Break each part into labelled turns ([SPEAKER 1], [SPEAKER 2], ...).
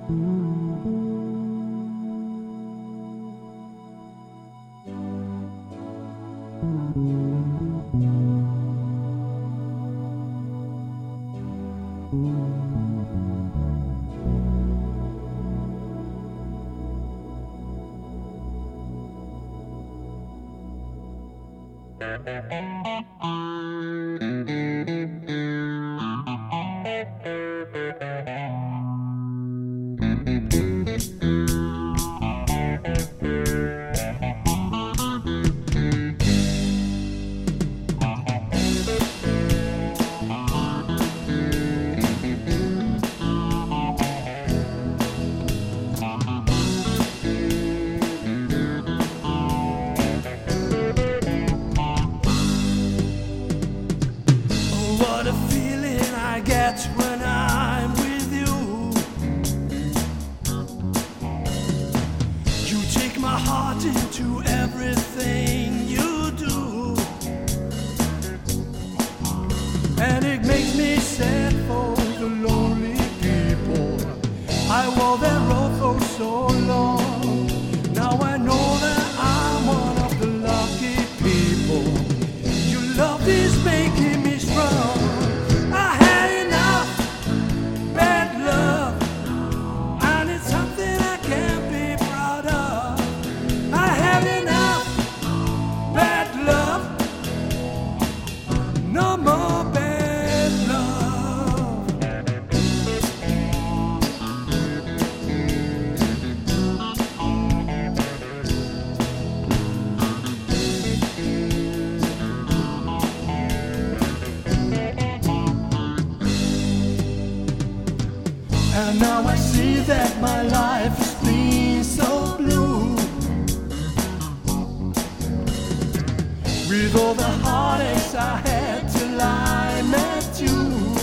[SPEAKER 1] What a feeling I get when I'm with you. You take my heart into everything you do, and it makes me sad for the lonely people. I wore that road for so long. Now I know that I'm one of the lucky people. Your love is making me strong. I had enough bad love. I need something I can be proud of. I had enough bad love. No more bad love. And now I see that my life has been so blue, with all the heartaches I had till I met you.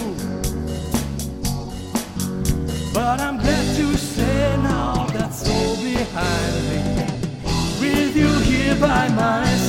[SPEAKER 1] But I'm glad to say now that's all behind me, with you here by my side.